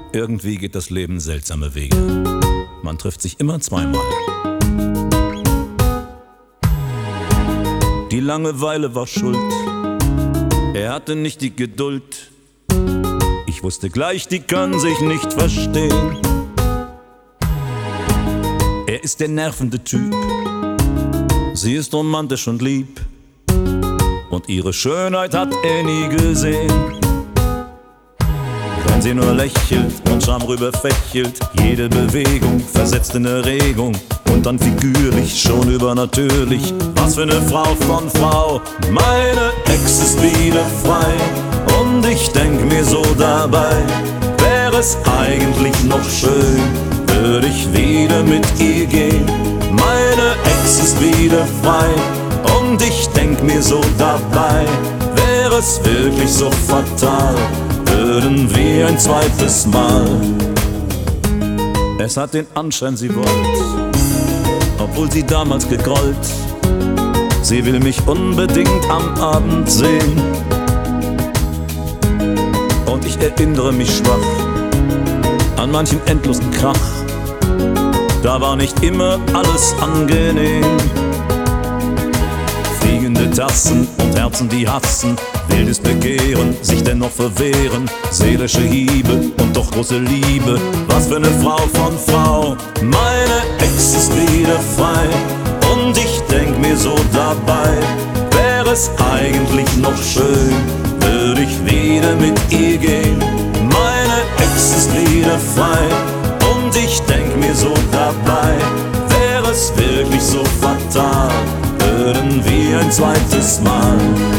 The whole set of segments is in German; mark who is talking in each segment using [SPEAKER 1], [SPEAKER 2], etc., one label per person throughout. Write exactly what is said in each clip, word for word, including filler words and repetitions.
[SPEAKER 1] Irgendwie geht das Leben seltsame Wege. Man trifft sich immer zweimal. Die Langeweile war schuld. Er hatte nicht die Geduld. Ich wusste gleich, die können sich nicht verstehen. Er ist der nervende Typ. Sie ist romantisch und lieb. Und ihre Schönheit hat er nie gesehen. Wenn sie nur lächelt und Charme rüberfächelt, jede Bewegung versetzt in Erregung. Und dann figürlich, schon übernatürlich. Was für eine Frau von Frau. Meine Ex ist wieder frei. Und ich denk mir so dabei, wäre es eigentlich noch schön, würde ich wieder mit ihr gehen. Meine Ex ist wieder frei. Und ich denk mir so dabei, wäre es wirklich so fatal, würden wir ein zweites Mal. Es hat den Anschein, sie wollt, obwohl sie damals gegrollt. Sie will mich unbedingt am Abend sehen. Und ich erinnere mich schwach an manchen endlosen Krach. Da war nicht immer alles angenehm. Fliegende Tassen und Herzen, die hassen, wildes Begehren, sich dennoch verwehren, seelische Hiebe und doch große Liebe. Was für eine Frau von Frau. Meine Ex ist wieder frei. Und ich denk mir so dabei, wäre es eigentlich noch schön, würde ich wieder mit ihr gehen. Meine Ex ist wieder frei. Und ich denk mir so dabei, wäre es wirklich so fatal, würden wir ein zweites Mal.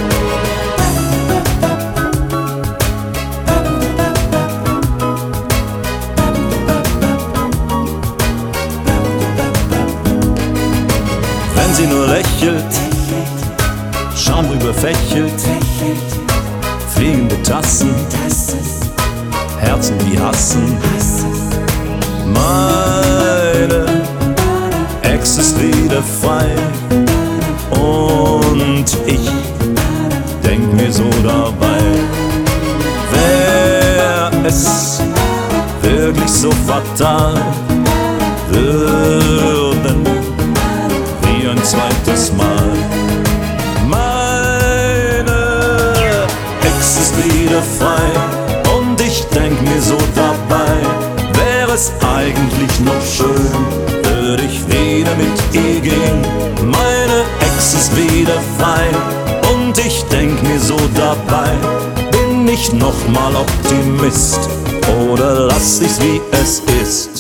[SPEAKER 1] Wenn sie nur lächelt, Charme rüberfächelt, fliegende Tassen, Herzen, die hassen. Meine Ex ist wieder frei. Und ich denk mir so dabei, wär es wirklich so fatal, würden wir ein zweites Mal. Meine Ex ist wieder frei. Und ich denk mir so dabei, wäre es eigentlich noch schön, würde ich wieder mit ihr gehen. Meine Ex ist wieder frei. Und ich denk mir so dabei, bin ich noch mal Optimist oder lass ich's wie es ist?